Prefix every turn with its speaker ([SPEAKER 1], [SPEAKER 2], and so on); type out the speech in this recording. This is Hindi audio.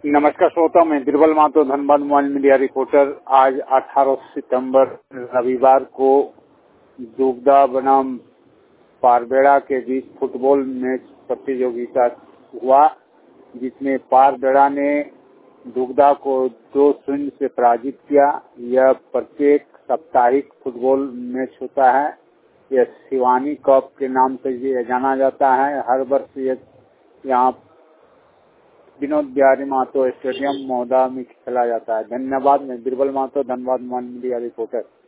[SPEAKER 1] नमस्कार श्रोता, मैं Birbal Mahato Dhanbad mobile media reporter. आज 18 सितंबर रविवार को दुगदा बनाम पारबेड़ा के बीच फुटबॉल मैच प्रतियोगिता हुआ, जिसमें पारबेड़ा ने दुगदा को 2-0 से पराजित किया। यह प्रत्येक साप्ताहिक फुटबॉल मैच होता है। यह शिवानी कप के नाम से जाना जाता है। हर वर्ष यहाँ विनोद बिहारी महतो स्टेडियम महोदा में खेला जाता है। धन्यवाद। मैं Birbal Mahato Dhanbad mobile media reporter.